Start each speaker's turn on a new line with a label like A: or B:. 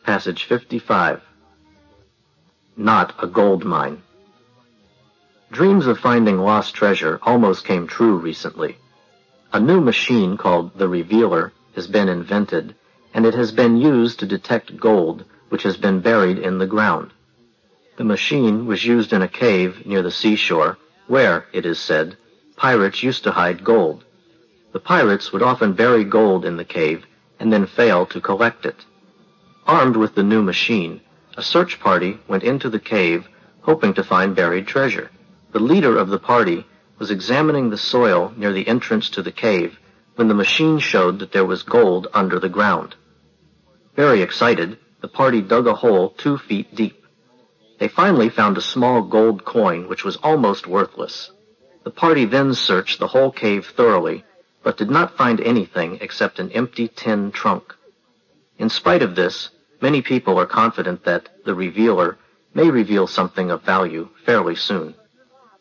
A: Passage 55. Not a gold mine. Dreams of finding lost treasure almost came true recently. A new machine called the Revealer has been invented, and it has been used to detect gold which has been buried in the ground. The machine was used in a cave near the seashore where, it is said, pirates used to hide gold. The pirates would often bury gold in the cave and then fail to collect it. Armed with the new machine, a search party went into the cave hoping to find buried treasure. The leader of the party was examining the soil near the entrance to the cave when the machine showed that there was gold under the ground. Very excited, the party dug a hole 2 feet deep. They finally found a small gold coin which was almost worthless. The party then searched the whole cave thoroughly, but did not find anything except an empty tin trunk. In spite of this, many people are confident that the Revealer may reveal something of value fairly soon.